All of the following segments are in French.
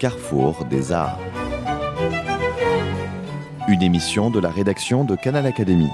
carrefour des arts. Une émission de la rédaction de Canal Académie.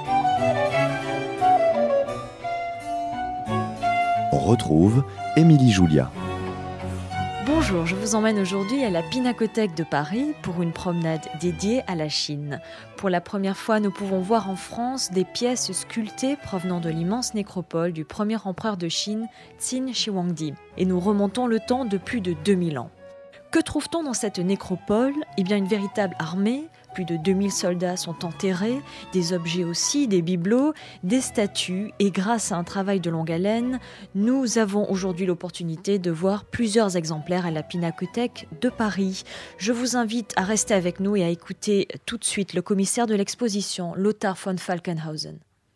On retrouve Émilie Julia. Bonjour, je vous emmène aujourd'hui à la Pinacothèque de Paris pour une promenade dédiée à la Chine. Pour la première fois, nous pouvons voir en France des pièces sculptées provenant de l'immense nécropole du premier empereur de Chine, Qin Shi Huangdi. Et nous remontons le temps de plus de 2000 ans. Que trouve-t-on dans cette nécropole ? Eh bien, une véritable armée. Plus de 2000 soldats sont enterrés, des objets aussi, des bibelots, des statues. Et grâce à un travail de longue haleine, nous avons aujourd'hui l'opportunité de voir plusieurs exemplaires à la Pinacothèque de Paris. Je vous invite à rester avec nous et à écouter tout de suite le commissaire de l'exposition, Lothar von Falkenhausen.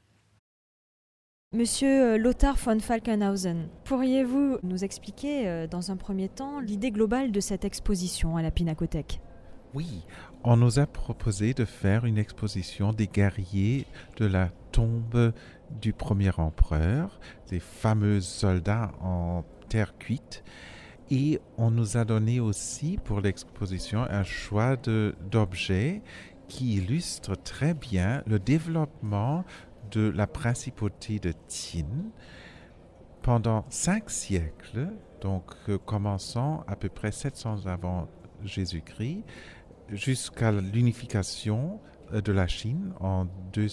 Monsieur Lothar von Falkenhausen, pourriez-vous nous expliquer dans un premier temps l'idée globale de cette exposition à la Pinacothèque ? Oui, on nous a proposé de faire une exposition des guerriers de la tombe du premier empereur, des fameux soldats en terre cuite. Et on nous a donné aussi pour l'exposition un choix d'objets qui illustrent très bien le développement de la principauté de Qin pendant 5 siècles, donc commençant à peu près 700 avant Jésus-Christ, jusqu'à l'unification de la Chine en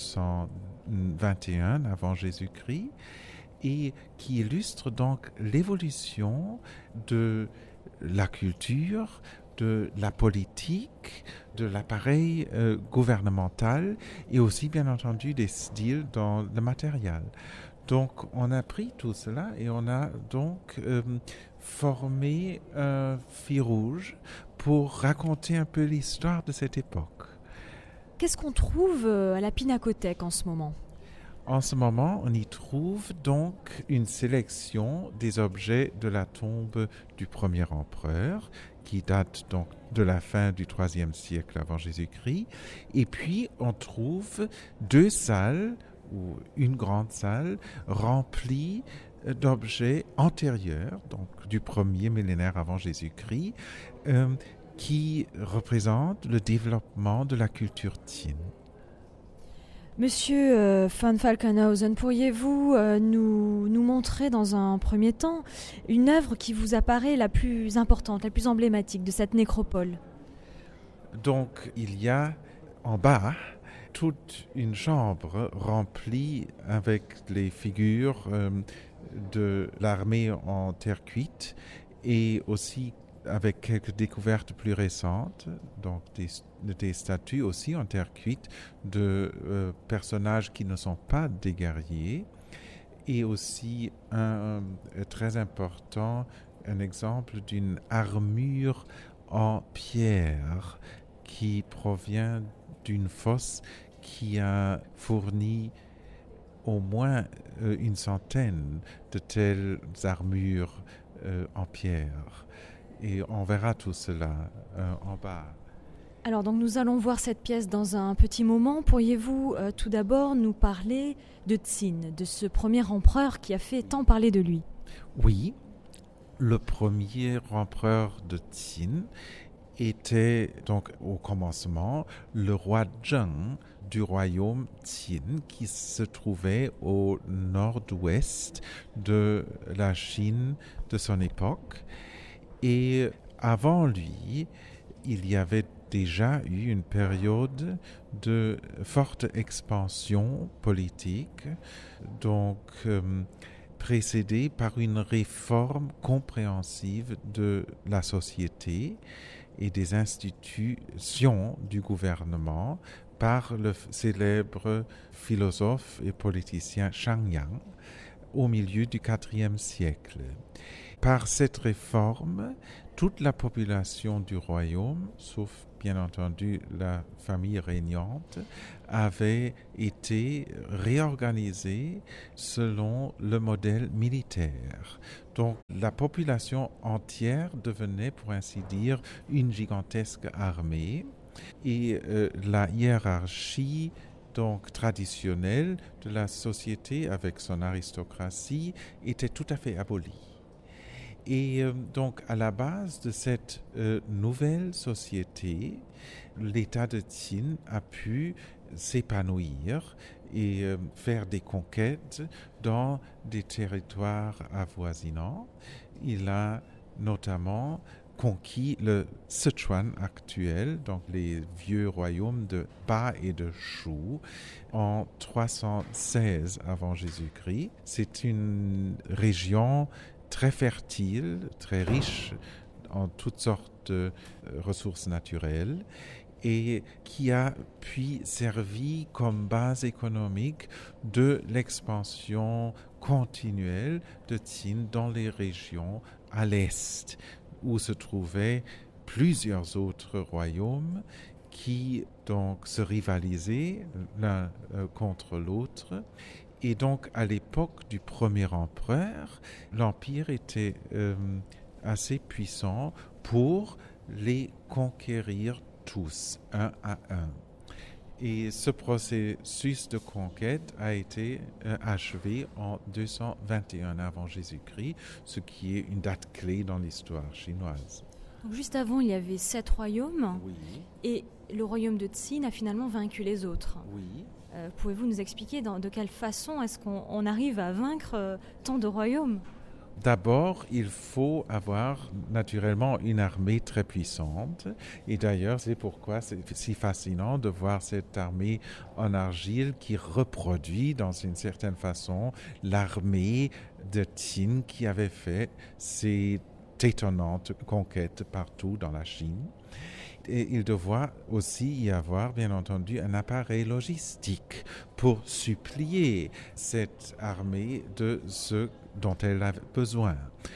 221 avant Jésus-Christ, et qui illustre donc l'évolution de la culture, de la politique, de l'appareil gouvernemental et aussi bien entendu des styles dans le matériel. Donc on a pris tout cela et on a donc formé un fil rouge pour raconter un peu l'histoire de cette époque. Qu'est-ce qu'on trouve à la Pinacothèque en ce moment ? En ce moment, on y trouve donc une sélection des objets de la tombe du premier empereur, qui date donc de la fin du IIIe siècle avant Jésus-Christ. Et puis, on trouve 2 salles, ou une grande salle, remplie d'objets antérieurs, donc du premier millénaire avant Jésus-Christ, qui représentent le développement de la culture Qin. Monsieur von Falkenhausen, pourriez-vous nous montrer dans un premier temps une œuvre qui vous apparaît la plus importante, la plus emblématique de cette nécropole ? Donc, il y a en bas toute une chambre remplie avec les figures de l'armée en terre cuite et aussi avec quelques découvertes plus récentes, donc des statues aussi en terre cuite de personnages qui ne sont pas des guerriers, et aussi très important, un exemple d'une armure en pierre qui provient d'une fosse qui a fourni au moins une centaine de telles armures en pierre. Et on verra tout cela en bas. Alors donc nous allons voir cette pièce dans un petit moment. Pourriez-vous tout d'abord nous parler de Qin, de ce premier empereur qui a fait tant parler de lui ? Oui, le premier empereur de Qin était donc au commencement le roi Zheng du royaume Qin qui se trouvait au nord-ouest de la Chine de son époque. Et avant lui, il y avait déjà eu une période de forte expansion politique, donc précédée par une réforme compréhensive de la société et des institutions du gouvernement par le célèbre philosophe et politicien Shang Yang au milieu du IVe siècle. Par cette réforme, toute la population du royaume, sauf bien entendu la famille régnante, avait été réorganisée selon le modèle militaire. Donc la population entière devenait, pour ainsi dire, une gigantesque armée et la hiérarchie donc traditionnelle de la société avec son aristocratie était tout à fait abolie. Et donc, à la base de cette nouvelle société, l'État de Qin a pu s'épanouir et faire des conquêtes dans des territoires avoisinants. Il a notamment conquis le Sichuan actuel, donc les vieux royaumes de Ba et de Shu, en 316 avant Jésus-Christ. C'est une région très fertile, très riche en toutes sortes de ressources naturelles et qui a puis servi comme base économique de l'expansion continuelle de Qin dans les régions à l'est, où se trouvaient plusieurs autres royaumes qui donc se rivalisaient l'un contre l'autre. Et donc, à l'époque du premier empereur, l'Empire était assez puissant pour les conquérir tous, un à un. Et ce processus de conquête a été achevé en 221 avant Jésus-Christ, ce qui est une date clé dans l'histoire chinoise. Donc juste avant, il y avait 7 royaumes, Oui, et le royaume de Qin a finalement vaincu les autres. oui. Pouvez-vous nous expliquer de quelle façon est-ce qu'on arrive à vaincre tant de royaumes ? D'abord, il faut avoir naturellement une armée très puissante. Et d'ailleurs, c'est pourquoi c'est si fascinant de voir cette armée en argile qui reproduit d'une certaine façon l'armée de Qin qui avait fait ces étonnantes conquêtes partout dans la Chine. Et il doit aussi y avoir, bien entendu, un appareil logistique pour supplier cette armée de ce dont elle a besoin.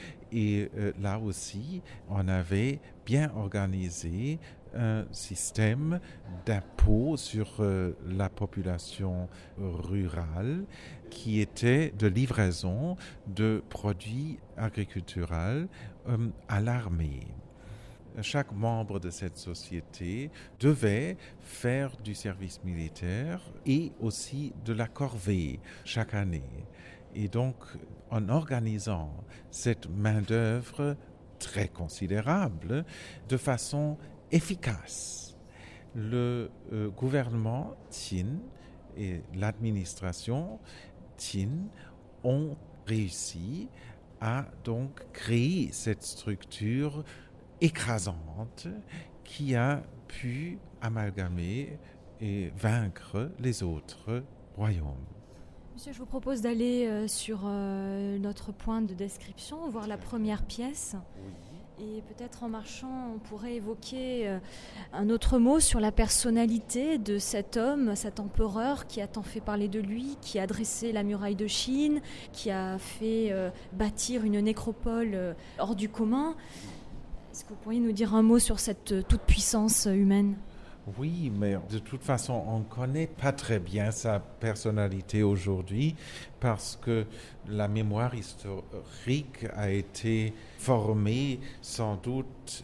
Et là aussi, on avait bien organisé un système d'impôt sur la population rurale qui était de livraison de produits agriculturels à l'armée. Chaque membre de cette société devait faire du service militaire et aussi de la corvée chaque année. Et donc, en organisant cette main-d'œuvre très considérable de façon efficace, le gouvernement Qin et l'administration Qin ont réussi à donc créer cette structure écrasante qui a pu amalgamer et vaincre les autres royaumes. Monsieur, je vous propose d'aller sur notre point de description, voir la première pièce. Et peut-être en marchant, on pourrait évoquer un autre mot sur la personnalité de cet homme, cet empereur qui a tant fait parler de lui, qui a dressé la muraille de Chine, qui a fait bâtir une nécropole hors du commun. Est-ce que vous pourriez nous dire un mot sur cette toute-puissance humaine ? Oui, mais de toute façon, on ne connaît pas très bien sa personnalité aujourd'hui parce que la mémoire historique a été formée sans doute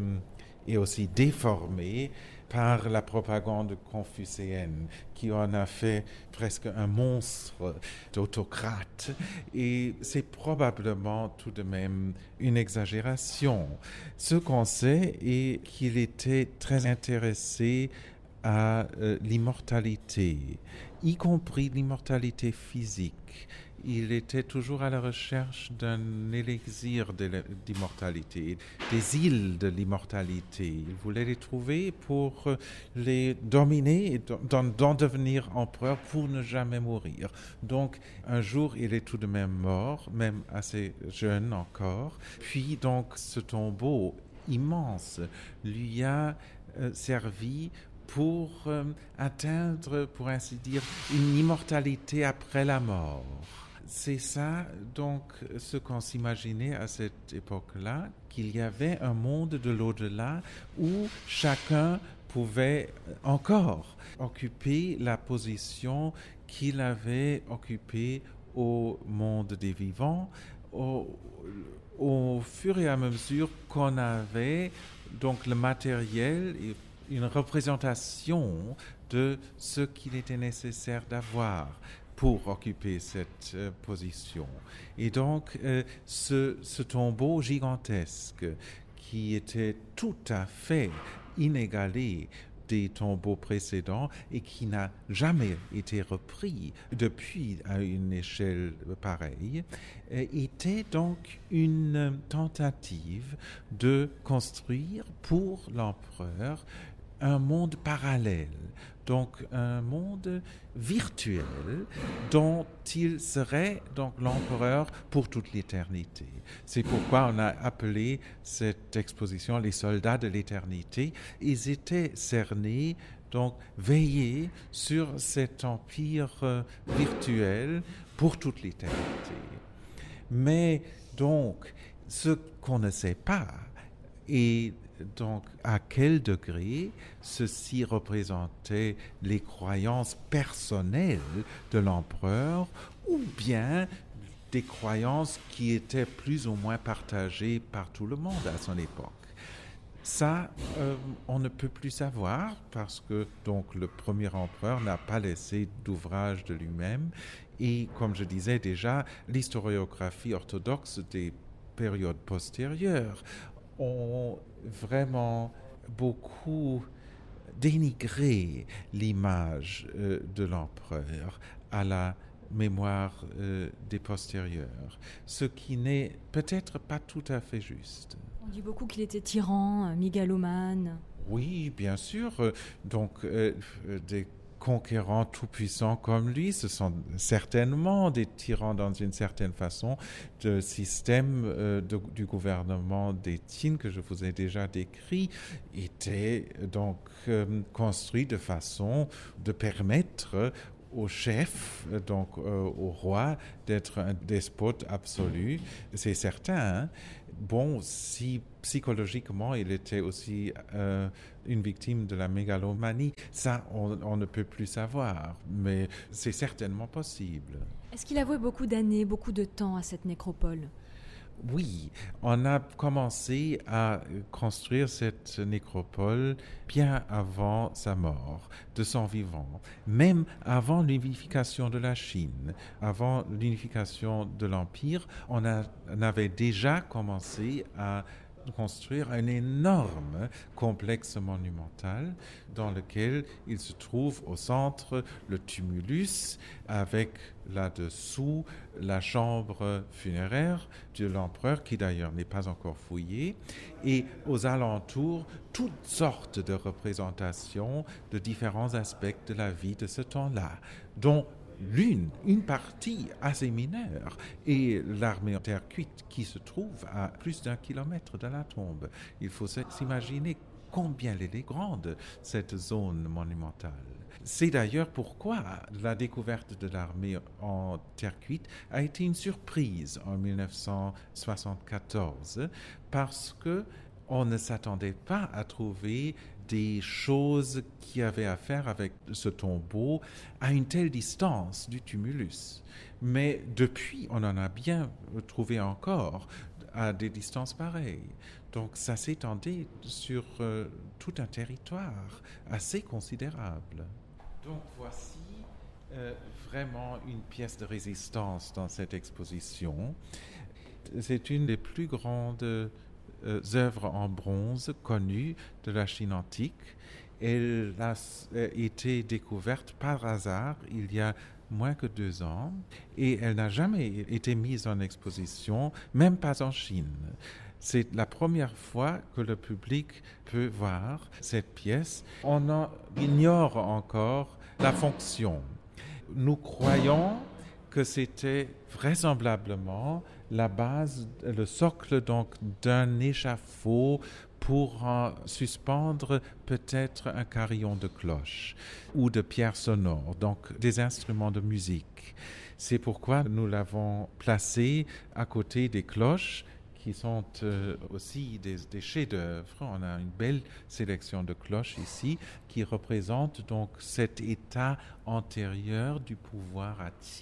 et aussi déformée par la propagande confucéenne qui en a fait presque un monstre d'autocrate. Et c'est probablement tout de même une exagération. Ce qu'on sait est qu'il était très intéressé à l'immortalité, y compris l'immortalité physique. Il était toujours à la recherche d'un élixir d'immortalité, des îles de l'immortalité. Il voulait les trouver pour les dominer et d'en devenir empereur pour ne jamais mourir. Donc, un jour, il est tout de même mort, même assez jeune encore. Puis, donc, ce tombeau immense lui a servi pour atteindre, pour ainsi dire, une immortalité après la mort. C'est ça, donc, ce qu'on s'imaginait à cette époque-là, qu'il y avait un monde de l'au-delà où chacun pouvait encore occuper la position qu'il avait occupée au monde des vivants, au fur et à mesure qu'on avait donc le matériel et une représentation de ce qu'il était nécessaire d'avoir pour occuper cette position. Et donc, ce tombeau gigantesque qui était tout à fait inégalé des tombeaux précédents et qui n'a jamais été repris depuis à une échelle pareille, était donc une tentative de construire pour l'empereur un monde parallèle, donc un monde virtuel dont il serait donc l'empereur pour toute l'éternité. C'est pourquoi on a appelé cette exposition les soldats de l'éternité. Ils étaient cernés, donc veillés sur cet empire virtuel pour toute l'éternité. Mais donc, ce qu'on ne sait pas est donc à quel degré ceci représentait les croyances personnelles de l'empereur ou bien des croyances qui étaient plus ou moins partagées par tout le monde à son époque. Ça, on ne peut plus savoir parce que donc le premier empereur n'a pas laissé d'ouvrage de lui-même et comme je disais déjà, l'historiographie orthodoxe des périodes postérieures ont vraiment beaucoup dénigré l'image de l'empereur à la mémoire des postérieurs, ce qui n'est peut-être pas tout à fait juste. On dit beaucoup qu'il était tyran, mégalomane. Oui, bien sûr. Donc, des conquérants tout-puissants comme lui, ce sont certainement des tyrans dans une certaine façon. Le système du gouvernement des Qin que je vous ai déjà décrit était donc construit de façon de permettre au chef, donc au roi, d'être un despote absolu, c'est certain. Hein? Bon, si psychologiquement il était aussi une victime de la mégalomanie, ça on ne peut plus savoir, mais c'est certainement possible. Est-ce qu'il a voué beaucoup d'années, beaucoup de temps à cette nécropole ? Oui, on a commencé à construire cette nécropole bien avant sa mort, de son vivant, même avant l'unification de la Chine, avant l'unification de l'Empire, on avait déjà commencé à construire un énorme complexe monumental dans lequel il se trouve au centre le tumulus avec là-dessous la chambre funéraire de l'empereur qui d'ailleurs n'est pas encore fouillée et aux alentours toutes sortes de représentations de différents aspects de la vie de ce temps-là dont une partie assez mineure est l'armée en terre cuite qui se trouve à plus d'1 kilomètre de la tombe. Il faut s'imaginer combien elle est grande, cette zone monumentale. C'est d'ailleurs pourquoi la découverte de l'armée en terre cuite a été une surprise en 1974 parce que on ne s'attendait pas à trouver des choses qui avaient à faire avec ce tombeau à une telle distance du tumulus. Mais depuis, on en a bien trouvé encore à des distances pareilles. Donc ça s'étendait sur tout un territoire assez considérable. Donc voici vraiment une pièce de résistance dans cette exposition. C'est une des plus grandes œuvres en bronze connues de la Chine antique. Elle a été découverte par hasard il y a moins que 2 ans et elle n'a jamais été mise en exposition, même pas en Chine. C'est la première fois que le public peut voir cette pièce. On en ignore encore la fonction. Nous croyons que c'était vraisemblablement la base, le socle donc d'un échafaud pour suspendre peut-être un carillon de cloche ou de pierres sonores, donc des instruments de musique. C'est pourquoi nous l'avons placé à côté des cloches qui sont aussi des chefs-d'œuvre. On a une belle sélection de cloches ici qui représentent donc cet état antérieur du pouvoir à Qin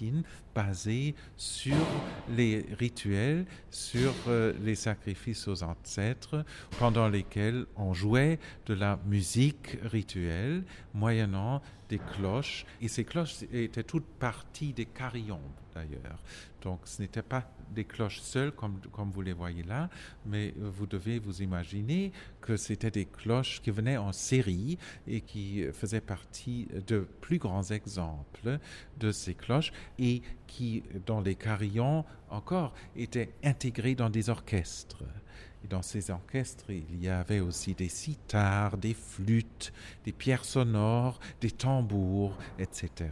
basés sur les rituels, sur les sacrifices aux ancêtres, pendant lesquels on jouait de la musique rituelle, moyennant des cloches. Et ces cloches étaient toutes parties des carillons, d'ailleurs. Donc, ce n'étaient pas des cloches seules, comme vous les voyez là, mais vous devez vous imaginer que c'était des cloches qui venaient en série et qui faisaient partie de plus grands exemples de ces cloches et qui, dans les carillons encore, étaient intégrées dans des orchestres. Et dans ces orchestres, il y avait aussi des sithars, des flûtes, des pierres sonores, des tambours, etc.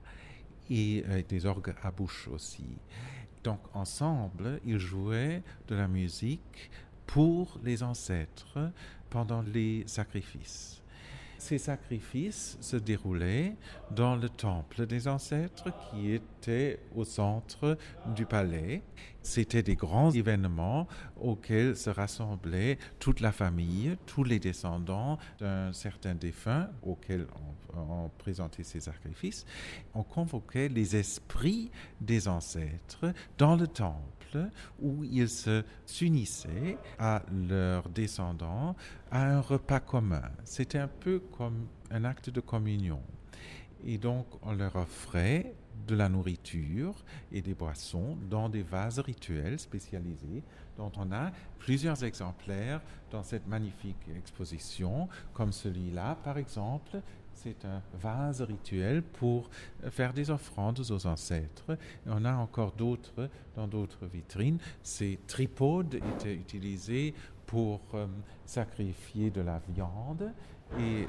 Et des orgues à bouche aussi. Donc ensemble, ils jouaient de la musique pour les ancêtres pendant les sacrifices. Ces sacrifices se déroulaient dans le temple des ancêtres qui était au centre du palais. C'était des grands événements auxquels se rassemblait toute la famille, tous les descendants d'un certain défunt auquel on présentait ces sacrifices. On convoquait les esprits des ancêtres dans le temple où ils s'unissaient à leurs descendants à un repas commun. C'était un peu comme un acte de communion. Et donc, on leur offrait de la nourriture et des boissons dans des vases rituels spécialisés dont on a plusieurs exemplaires dans cette magnifique exposition, comme celui-là, par exemple. C'est un vase rituel pour faire des offrandes aux ancêtres. Et on a encore d'autres dans d'autres vitrines. Ces tripodes étaient utilisés pour sacrifier de la viande et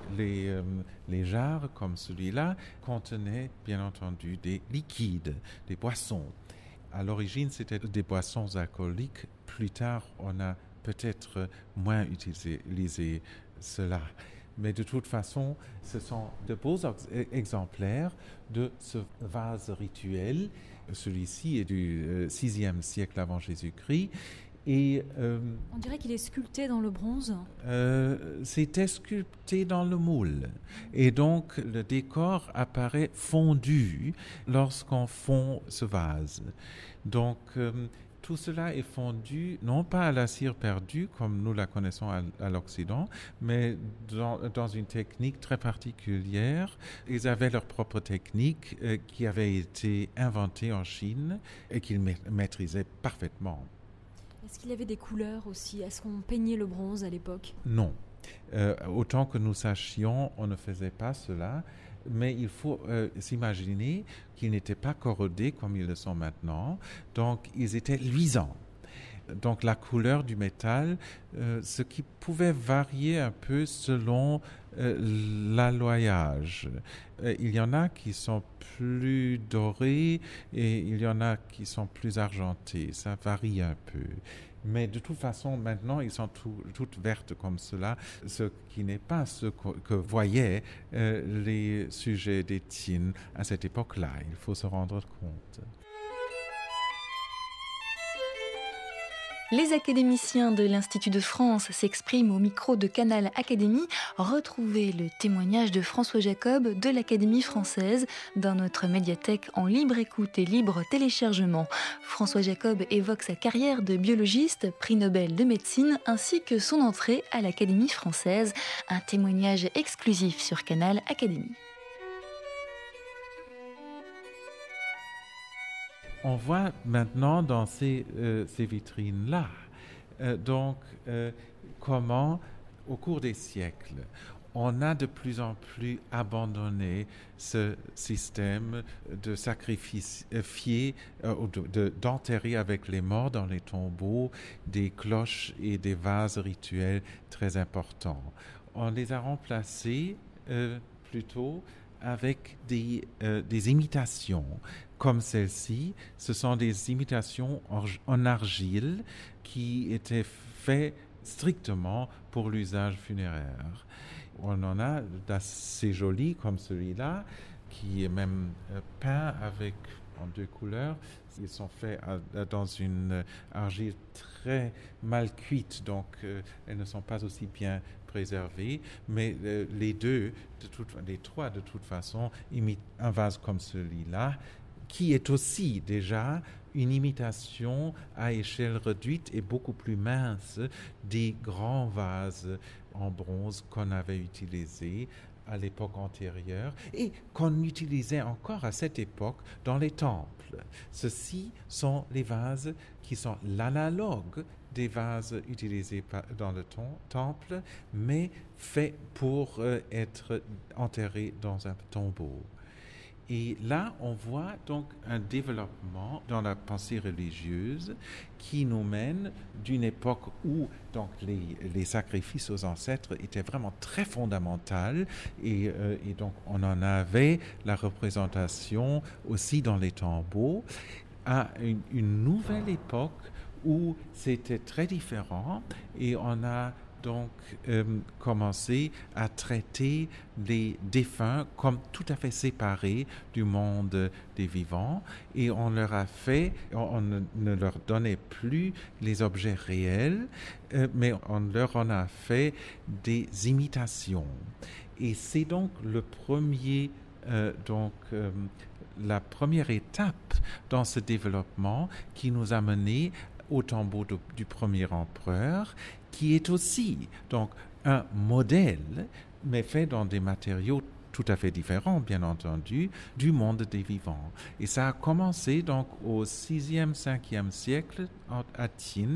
les jarres comme celui-là contenaient bien entendu des liquides, des boissons. À l'origine, c'était des boissons alcooliques. Plus tard, on a peut-être moins utilisé cela. Mais de toute façon, ce sont de beaux exemplaires de ce vase rituel. Celui-ci est du VIe siècle avant Jésus-Christ. Et, on dirait qu'il est sculpté dans le bronze. C'était sculpté dans le moule. Et donc, le décor apparaît fondu lorsqu'on fond ce vase. Donc, tout cela est fondu, non pas à la cire perdue, comme nous la connaissons à l'Occident, mais dans une technique très particulière. Ils avaient leur propre technique qui avait été inventée en Chine et qu'ils maîtrisaient parfaitement. Est-ce qu'il y avait des couleurs aussi ? Est-ce qu'on peignait le bronze à l'époque ? Non. Autant que nous sachions, on ne faisait pas cela. Mais il faut s'imaginer qu'ils n'étaient pas corrodés comme ils le sont maintenant. Donc, ils étaient luisants. Donc, la couleur du métal, ce qui pouvait varier un peu selon l'alloyage. Il y en a qui sont plus dorés et il y en a qui sont plus argentés. Ça varie un peu. Mais de toute façon, maintenant, ils sont toutes vertes comme cela, ce qui n'est pas ce que voyaient les sujets d'Étienne à cette époque-là. Il faut se rendre compte. Les académiciens de l'Institut de France s'expriment au micro de Canal Académie. Retrouvez le témoignage de François Jacob de l'Académie française dans notre médiathèque en libre écoute et libre téléchargement. François Jacob évoque sa carrière de biologiste, prix Nobel de médecine, ainsi que son entrée à l'Académie française. Un témoignage exclusif sur Canal Académie. On voit maintenant dans ces vitrines-là, comment, au cours des siècles, on a de plus en plus abandonné ce système de sacrifier, d'enterrer avec les morts dans les tombeaux des cloches et des vases rituels très importants. On les a remplacés plutôt avec des imitations comme celle-ci. Ce sont des imitations en argile qui étaient faites strictement pour l'usage funéraire. On en a d'assez jolis comme celui-là, qui est même peint en 2 couleurs. Ils sont faits dans une argile très mal cuite, donc elles ne sont pas aussi bien préservées, mais les 3 de toute façon imitent un vase comme celui-là, qui est aussi déjà une imitation à échelle réduite et beaucoup plus mince des grands vases en bronze qu'on avait utilisés à l'époque antérieure et qu'on utilisait encore à cette époque dans les temples. Ceux-ci sont les vases qui sont l'analogue des vases utilisés dans le temple, mais faits pour être enterrés dans un tombeau. Et là, on voit donc un développement dans la pensée religieuse qui nous mène d'une époque où donc les sacrifices aux ancêtres étaient vraiment très fondamentaux et donc on en avait la représentation aussi dans les tombeaux, à une nouvelle époque où c'était très différent et on a donc commencé à traiter les défunts comme tout à fait séparés du monde des vivants et on ne leur donnait plus les objets réels, mais on leur en a fait des imitations. Et c'est donc la première étape dans ce développement qui nous a menés au tombeau du premier empereur, qui est aussi donc un modèle, mais fait dans des matériaux tout à fait différents, bien entendu, du monde des vivants. Et ça a commencé donc au 6e, 5e siècle à Tien,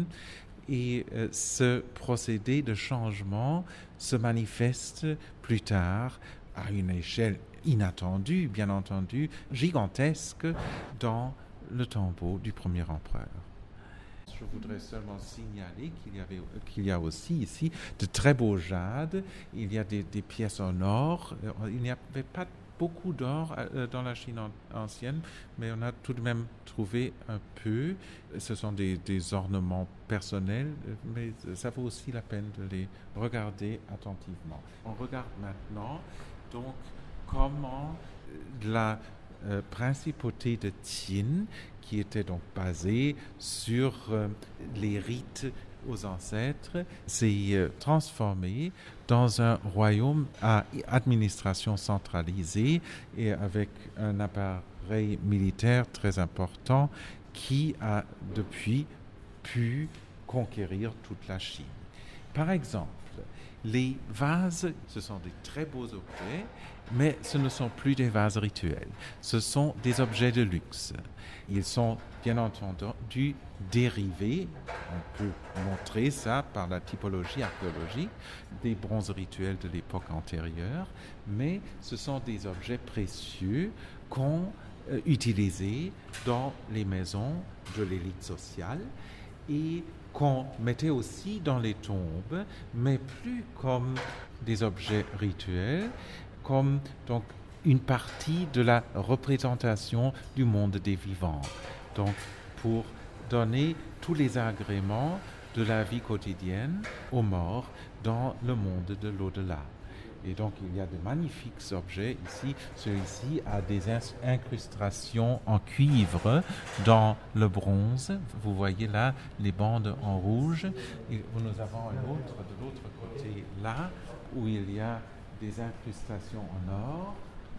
et ce procédé de changement se manifeste plus tard à une échelle inattendue, bien entendu, gigantesque, dans le tombeau du premier empereur. Je voudrais seulement signaler qu'il y a aussi ici de très beaux jades, il y a des pièces en or, il n'y avait pas beaucoup d'or dans la Chine ancienne, mais on a tout de même trouvé un peu. Ce sont des ornements personnels, mais ça vaut aussi la peine de les regarder attentivement. On regarde maintenant donc comment la principauté de Tien, qui était donc basée sur les rites aux ancêtres, s'est transformée dans un royaume à administration centralisée et avec un appareil militaire très important qui a depuis pu conquérir toute la Chine. Par exemple, les vases, ce sont des très beaux objets, mais ce ne sont plus des vases rituels. Ce sont des objets de luxe. Ils sont bien entendu dérivés, on peut montrer ça par la typologie archéologique, des bronzes rituels de l'époque antérieure, mais ce sont des objets précieux qu'on utilisait dans les maisons de l'élite sociale et qu'on mettait aussi dans les tombes, mais plus comme des objets rituels, comme donc une partie de la représentation du monde des vivants. Donc pour donner tous les agréments de la vie quotidienne aux morts dans le monde de l'au-delà. Et donc il y a de magnifiques objets ici. Celui-ci a des incrustations en cuivre dans le bronze. Vous voyez là les bandes en rouge. Et nous avons un autre de l'autre côté là où il y a des incrustations en or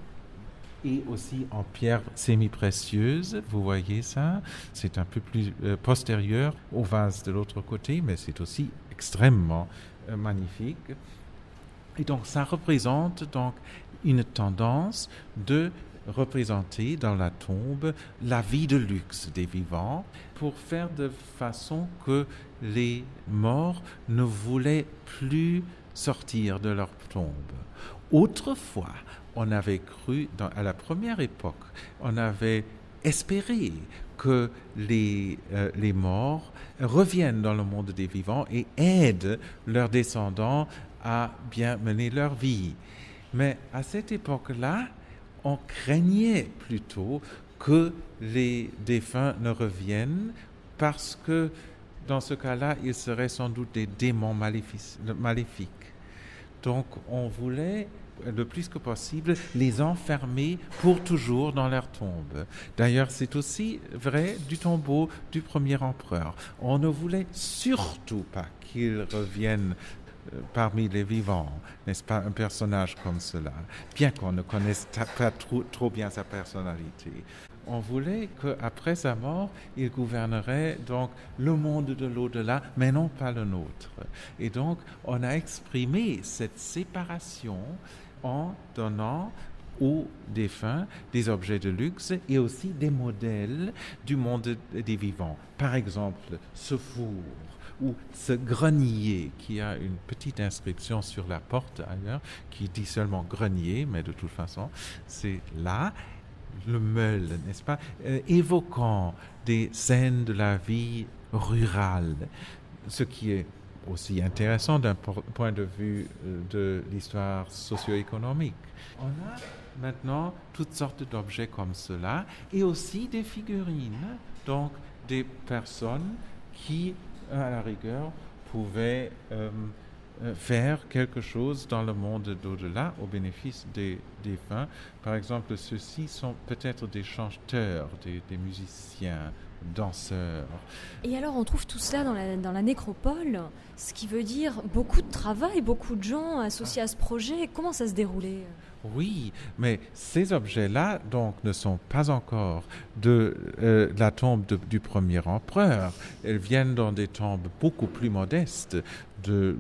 et aussi en pierres semi-précieuses. Vous voyez ça? C'est un peu plus postérieur au vase de l'autre côté, mais c'est aussi extrêmement magnifique. Et donc, ça représente donc une tendance de représenter dans la tombe la vie de luxe des vivants pour faire de façon que les morts ne voulaient plus sortir de leur tombe. Autrefois, on avait cru, à la première époque, on avait espéré que les morts reviennent dans le monde des vivants et aident leurs descendants à bien mener leur vie. Mais à cette époque-là, on craignait plutôt que les défunts ne reviennent parce que dans ce cas-là, ils seraient sans doute des démons maléfiques. Donc on voulait le plus que possible les enfermer pour toujours dans leur tombe. D'ailleurs, c'est aussi vrai du tombeau du premier empereur. On ne voulait surtout pas qu'ils reviennent parmi les vivants, n'est-ce pas, un personnage comme cela, bien qu'on ne connaisse pas trop bien sa personnalité. On voulait qu'après sa mort, il gouvernerait donc le monde de l'au-delà, mais non pas le nôtre. Et donc, on a exprimé cette séparation en donnant aux défunts des objets de luxe et aussi des modèles du monde des vivants. Par exemple, ce four ou ce grenier qui a une petite inscription sur la porte ailleurs qui dit seulement grenier, mais de toute façon, c'est là. Le meule, n'est-ce pas, évoquant des scènes de la vie rurale, ce qui est aussi intéressant d'un point de vue de l'histoire socio-économique. On a maintenant toutes sortes d'objets comme cela et aussi des figurines, donc des personnes qui, à la rigueur, pouvaient faire quelque chose dans le monde d'au-delà au bénéfice des défunts. Par exemple, ceux-ci sont peut-être des chanteurs, des musiciens, danseurs. Et alors on trouve tout cela dans la nécropole, ce qui veut dire beaucoup de travail, beaucoup de gens associés à ce projet. Comment ça se déroulait ? Oui, mais ces objets-là donc ne sont pas encore de la tombe du premier empereur. Elles viennent dans des tombes beaucoup plus modestes de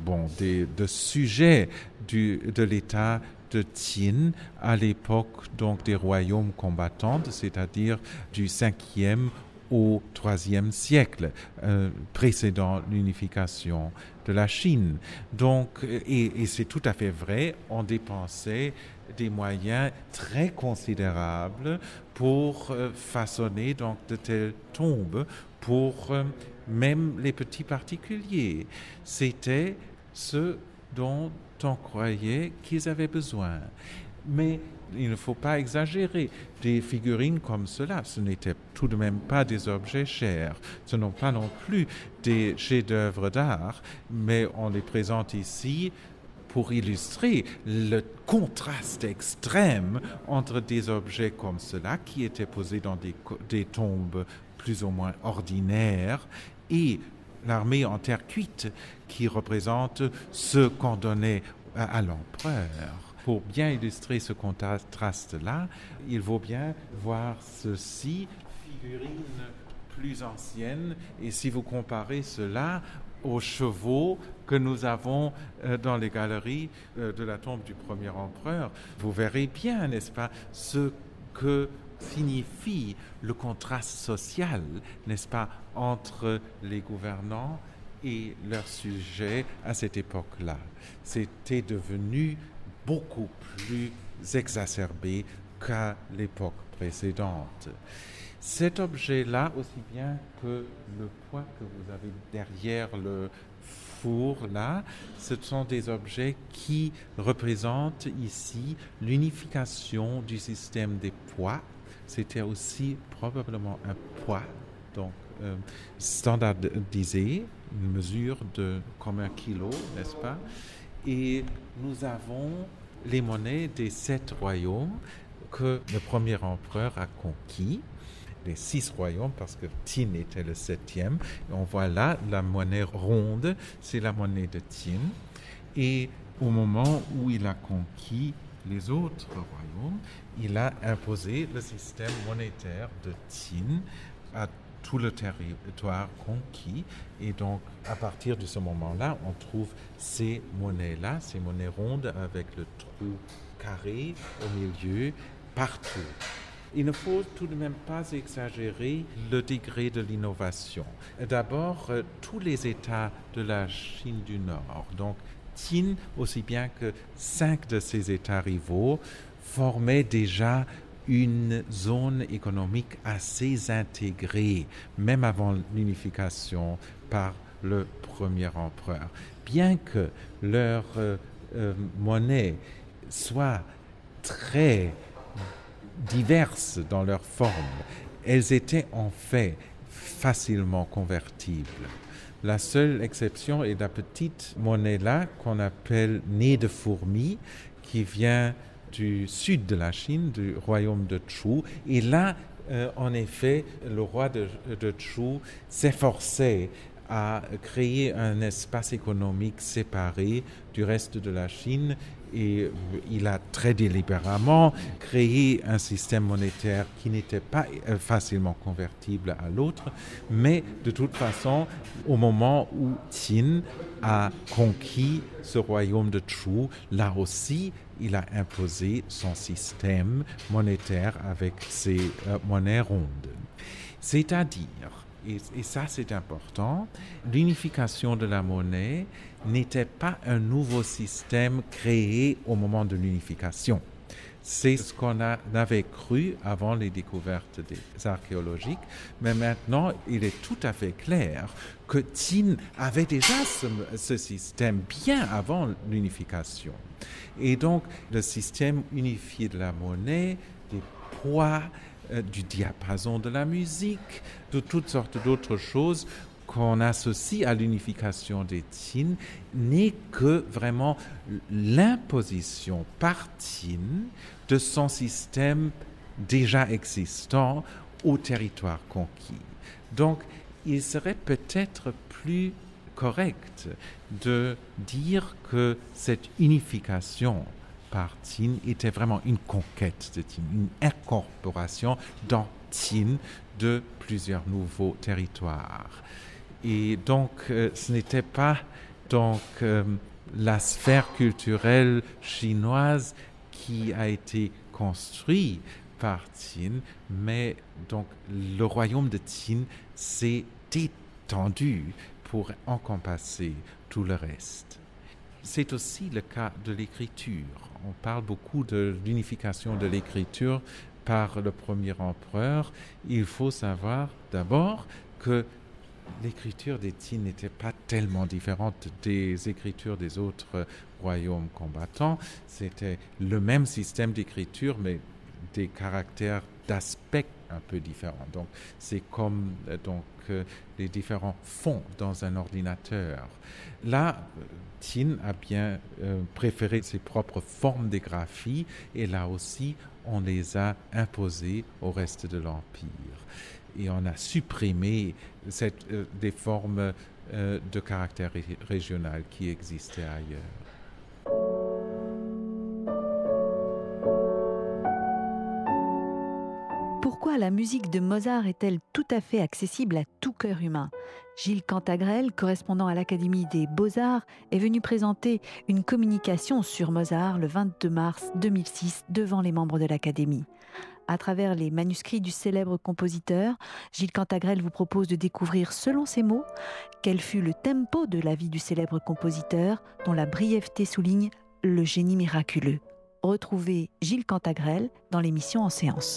sujets de l'État de Qin à l'époque donc des royaumes combattants, c'est-à-dire du 5e au 3e siècle, précédant l'unification de la Chine. Donc, et c'est tout à fait vrai, on dépensait des moyens très considérables pour façonner donc de telles tombes pour même les petits particuliers. C'était ce dont on croyait qu'ils avaient besoin. Mais il ne faut pas exagérer. Des figurines comme cela, ce n'étaient tout de même pas des objets chers. Ce ne sont pas non plus des chefs-d'œuvre d'art, mais on les présente ici pour illustrer le contraste extrême entre des objets comme cela qui étaient posés dans des tombes plus ou moins ordinaires et l'armée en terre cuite qui représente ce qu'on donnait à l'empereur. Pour bien illustrer ce contraste-là, il vaut bien voir ceci, figurines plus anciennes, et si vous comparez cela aux chevaux que nous avons dans les galeries de la tombe du premier empereur, vous verrez bien, n'est-ce pas, ce que signifie le contraste social, n'est-ce pas, entre les gouvernants et leurs sujets à cette époque-là. C'était devenu beaucoup plus exacerbé qu'à l'époque précédente. Cet objet-là, aussi bien que le poids que vous avez derrière le four là, ce sont des objets qui représentent ici l'unification du système des poids. C'était aussi probablement un poids, donc standardisé, une mesure comme 1 kilo, n'est-ce pas? Et nous avons les monnaies des 7 royaumes que le premier empereur a conquis, les 6 royaumes, parce que Qin était le 7e. On voit là la monnaie ronde, c'est la monnaie de Qin. Et au moment où il a conquis les autres royaumes, il a imposé le système monétaire de Qin à tout le territoire conquis. Et donc, à partir de ce moment-là, on trouve ces monnaies-là, ces monnaies rondes avec le trou carré au milieu, partout. Il ne faut tout de même pas exagérer le degré de l'innovation. D'abord, tous les États de la Chine du Nord, donc Qin, aussi bien que 5 de ses États rivaux, formaient déjà une zone économique assez intégrée, même avant l'unification par le premier empereur. Bien que leur monnaie soit très diverses dans leur forme, elles étaient en fait facilement convertibles. La seule exception est la petite monnaie-là qu'on appelle nez de fourmi, qui vient du sud de la Chine, du royaume de Chu. Et là, en effet, le roi de Chu s'efforçait a créé un espace économique séparé du reste de la Chine et il a très délibérément créé un système monétaire qui n'était pas facilement convertible à l'autre, mais de toute façon, au moment où Qin a conquis ce royaume de Chu, là aussi, il a imposé son système monétaire avec ses monnaies rondes. C'est-à-dire, et ça c'est important, l'unification de la monnaie n'était pas un nouveau système créé au moment de l'unification. C'est ce qu'on avait cru avant les découvertes des archéologiques, mais maintenant il est tout à fait clair que Qin avait déjà ce système bien avant l'unification. Et donc le système unifié de la monnaie, des poids, du diapason de la musique, de toutes sortes d'autres choses qu'on associe à l'unification des Qin, n'est que vraiment l'imposition par Qin de son système déjà existant au territoire conquis. Donc, il serait peut-être plus correct de dire que cette unification par Qin était vraiment une conquête de Qin, une incorporation dans Qin de plusieurs nouveaux territoires. Et donc, ce n'était pas donc la sphère culturelle chinoise qui a été construite par Qin, mais donc le royaume de Qin s'est étendu pour encompasser tout le reste. C'est aussi le cas de l'écriture. On parle beaucoup de l'unification de l'écriture par le premier empereur. Il faut savoir d'abord que l'écriture des Qin n'était pas tellement différente des écritures des autres royaumes combattants. C'était le même système d'écriture, mais des caractères d'aspect un peu différents. Donc, c'est comme les différents fonds dans un ordinateur. Là, Qin a bien préféré ses propres formes de graphie et là aussi, on les a imposées au reste de l'Empire. Et on a supprimé des formes de caractère régional qui existaient ailleurs. Pourquoi la musique de Mozart est-elle tout à fait accessible à tout cœur humain ? Gilles Cantagrel, correspondant à l'Académie des Beaux-Arts, est venu présenter une communication sur Mozart le 22 mars 2006 devant les membres de l'Académie. À travers les manuscrits du célèbre compositeur, Gilles Cantagrel vous propose de découvrir, selon ses mots, quel fut le tempo de la vie du célèbre compositeur, dont la brièveté souligne le génie miraculeux. Retrouvez Gilles Cantagrel dans l'émission En séance.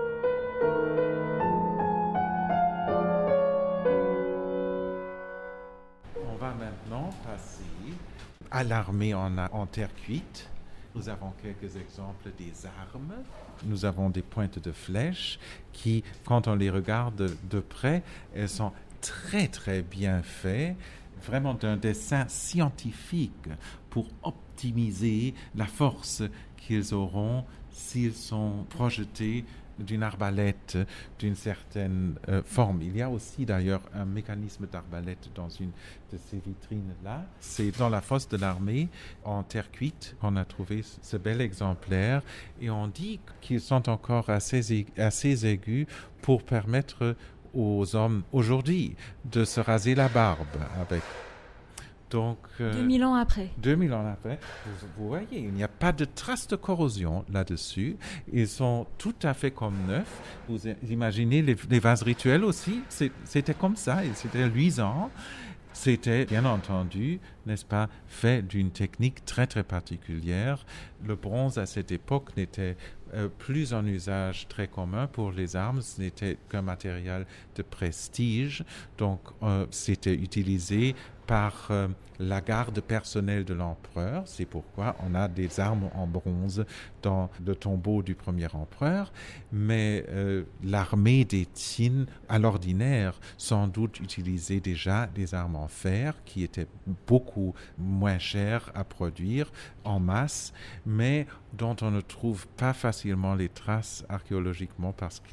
On va maintenant passer à l'armée en terre cuite. Nous avons quelques exemples des armes. Nous avons des pointes de flèches qui, quand on les regarde de près, elles sont très très bien faites, vraiment d'un dessin scientifique pour optimiser la force qu'ils auront s'ils sont projetés d'une arbalète d'une certaine forme. Il y a aussi d'ailleurs un mécanisme d'arbalète dans une de ces vitrines-là. C'est dans la fosse de l'armée, en terre cuite, qu'on a trouvé ce bel exemplaire et on dit qu'ils sont encore assez aigus pour permettre aux hommes aujourd'hui de se raser la barbe avec. Donc, 2000 ans après. 2000 ans après, vous voyez, il n'y a pas de trace de corrosion là-dessus. Ils sont tout à fait comme neufs. Vous imaginez les vases rituels aussi, c'était comme ça, c'était luisant. C'était, bien entendu, n'est-ce pas, fait d'une technique très très particulière. Le bronze à cette époque n'était plus en usage très commun pour les armes, ce n'était qu'un matériel de prestige, donc c'était utilisé par la garde personnelle de l'empereur. C'est pourquoi on a des armes en bronze dans le tombeau du premier empereur. Mais l'armée des Qin, à l'ordinaire, sans doute utilisait déjà des armes en fer qui étaient beaucoup moins chères à produire en masse, mais dont on ne trouve pas facilement les traces archéologiquement parce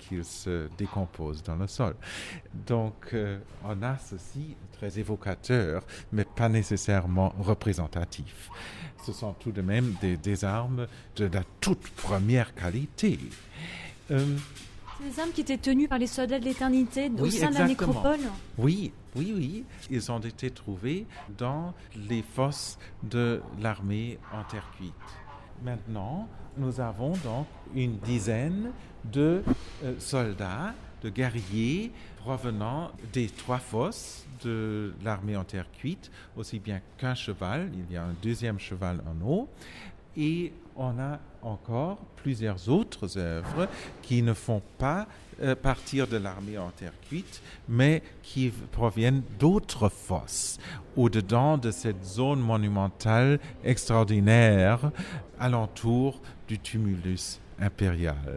qu'ils se décomposent dans le sol. Donc, on a ceci très évocateur, mais pas nécessairement représentatif. Ce sont tout de même des armes de la toute première qualité. C'est des armes qui étaient tenues par les soldats de l'éternité au sein de la nécropole. Oui. Ils ont été trouvés dans les fosses de l'armée en terre cuite. Maintenant, nous avons donc une dizaine de soldats, de guerriers provenant des 3 fosses de l'armée en terre cuite, aussi bien qu'un cheval, il y a un deuxième cheval en eau, et on a encore plusieurs autres œuvres qui ne font pas partir de l'armée en terre cuite, mais qui proviennent d'autres fosses, au-dedans de cette zone monumentale extraordinaire alentour du tumulus impérial.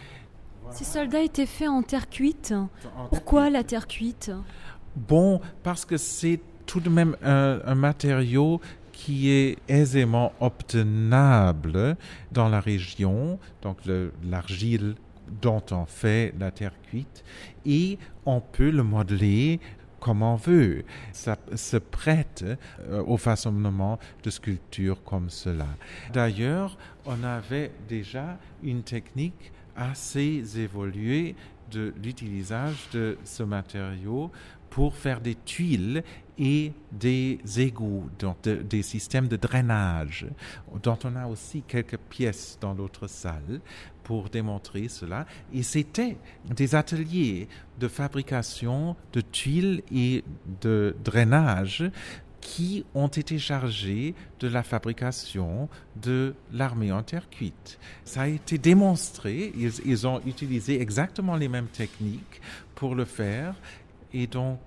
Ces soldats étaient faits en terre cuite. Pourquoi la terre cuite ? Bon, parce que c'est tout de même un matériau qui est aisément obtenable dans la région, donc l'argile dont on fait la terre cuite, et on peut le modeler comme on veut. Ça se prête au façonnement de sculptures comme cela. D'ailleurs, on avait déjà une technique assez évoluée de l'utilisation de ce matériau pour faire des tuiles et des égouts, donc des systèmes de drainage, dont on a aussi quelques pièces dans l'autre salle pour démontrer cela. Et c'était des ateliers de fabrication de tuiles et de drainage qui ont été chargés de la fabrication de l'armée en terre cuite. Ça a été démontré, ils ont utilisé exactement les mêmes techniques pour le faire, et donc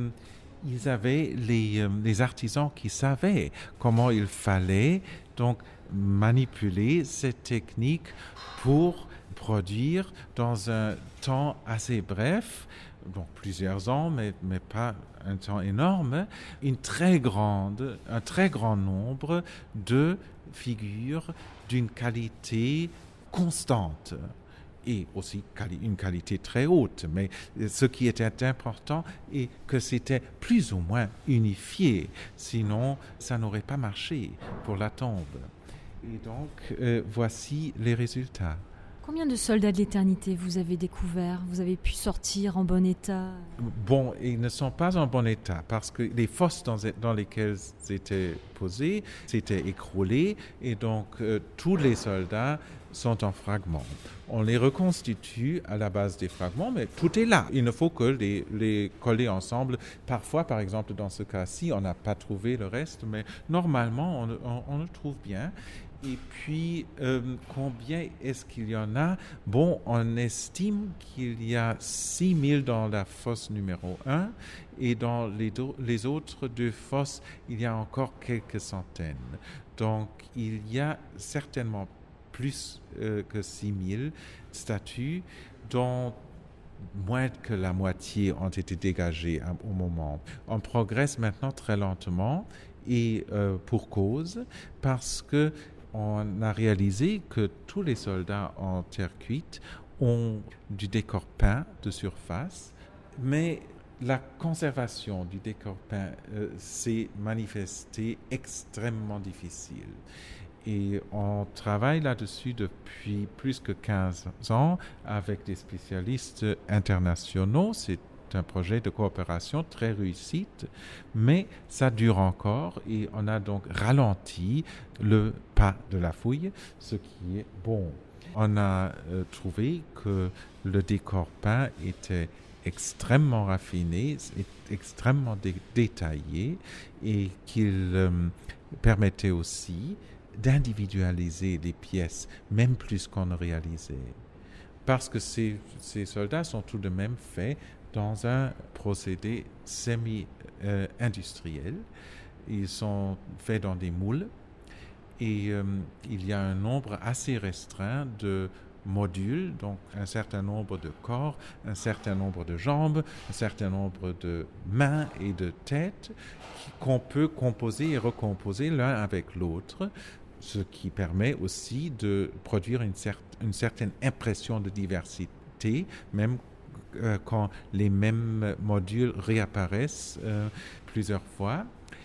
ils avaient les artisans qui savaient comment il fallait donc manipuler cette technique pour produire dans un temps assez bref, donc plusieurs ans, mais pas un temps énorme, un très grand nombre de figures d'une qualité constante et aussi une qualité très haute. Mais ce qui était important est que c'était plus ou moins unifié, sinon ça n'aurait pas marché pour la tombe. Et donc, voici les résultats. Combien de soldats de l'éternité vous avez découvert ? Vous avez pu sortir en bon état ? Bon, ils ne sont pas en bon état parce que les fosses dans lesquelles ils étaient posés s'étaient écroulées et donc tous les soldats sont en fragments. On les reconstitue à la base des fragments, mais tout est là. Il ne faut que les coller ensemble. Parfois, par exemple, dans ce cas-ci, on n'a pas trouvé le reste, mais normalement, on le trouve bien. Et puis, combien est-ce qu'il y en a ? Bon, on estime qu'il y a 6000 dans la fosse numéro 1 et dans les autres 2 fosses, il y a encore quelques centaines. Donc, il y a certainement plus que 6000 statues dont moins que la moitié ont été dégagées au moment. On progresse maintenant très lentement et pour cause, parce que on a réalisé que tous les soldats en terre cuite ont du décor peint de surface, mais la conservation du décor peint s'est manifestée extrêmement difficile. Et on travaille là-dessus depuis plus que 15 ans avec des spécialistes internationaux. C'est un projet de coopération très réussi, mais ça dure encore et on a donc ralenti le pas de la fouille, ce qui est bon. On a trouvé que le décor peint était extrêmement raffiné, extrêmement détaillé et qu'il permettait aussi d'individualiser les pièces, même plus qu'on ne réalisait. Parce que ces soldats sont tout de même faits dans un procédé semi-industriel. Ils sont faits dans des moules et il y a un nombre assez restreint de modules, donc un certain nombre de corps, un certain nombre de jambes, un certain nombre de mains et de têtes qu'on peut composer et recomposer l'un avec l'autre, ce qui permet aussi de produire une certaine impression de diversité d'actualité, même quand les mêmes modules réapparaissent plusieurs fois.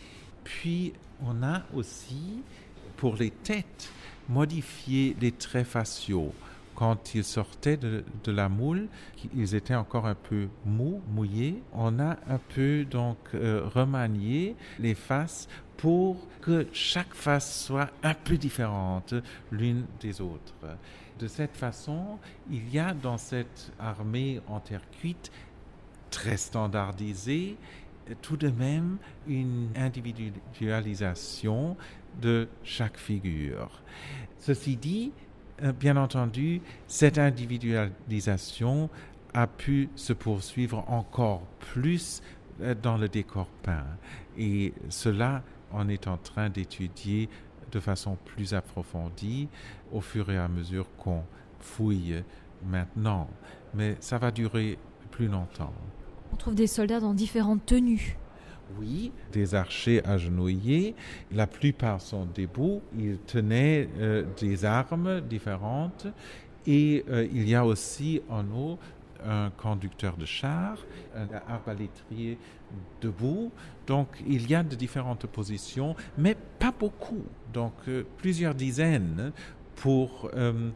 Puis, on a aussi, pour les têtes, modifié les traits faciaux. Quand ils sortaient de la moule, ils étaient encore un peu mouillés. On a un peu donc remanié les faces pour que chaque face soit un peu différente l'une des autres. De cette façon, il y a dans cette armée en terre cuite très standardisée tout de même une individualisation de chaque figure. Ceci dit, bien entendu, cette individualisation a pu se poursuivre encore plus dans le décor peint. Et cela, on est en train d'étudier de façon plus approfondie au fur et à mesure qu'on fouille maintenant. Mais ça va durer plus longtemps. On trouve des soldats dans différentes tenues. Oui, des archers agenouillés. La plupart sont debout. Ils tenaient des armes différentes. Et il y a aussi en haut un conducteur de char, un arbalétrier debout. Donc, il y a de différentes positions, mais pas beaucoup. Donc, plusieurs dizaines pour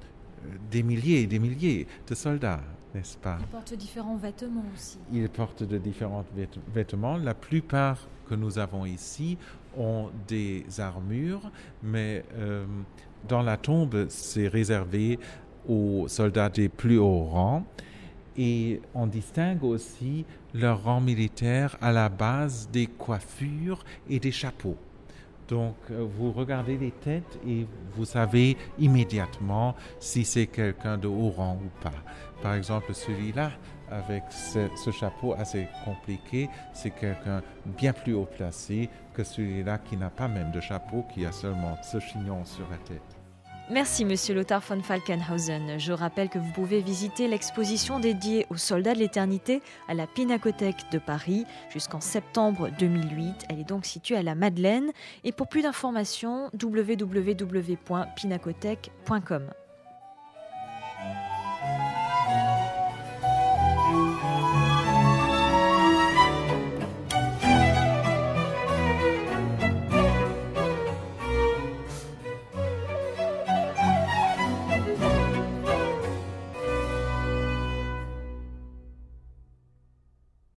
des milliers et des milliers de soldats, n'est-ce pas? Ils portent différents vêtements aussi. Ils portent de différents vêtements. La plupart que nous avons ici ont des armures, mais dans la tombe, c'est réservé aux soldats des plus hauts rangs. Et on distingue aussi leur rang militaire à la base des coiffures et des chapeaux. Donc, vous regardez les têtes et vous savez immédiatement si c'est quelqu'un de haut rang ou pas. Par exemple, celui-là, avec ce chapeau assez compliqué, c'est quelqu'un bien plus haut placé que celui-là qui n'a pas même de chapeau, qui a seulement ce chignon sur la tête. Merci Monsieur Lothar von Falkenhausen. Je rappelle que vous pouvez visiter l'exposition dédiée aux soldats de l'éternité à la Pinacothèque de Paris jusqu'en septembre 2008. Elle est donc située à la Madeleine. Et pour plus d'informations, www.pinacothèque.com.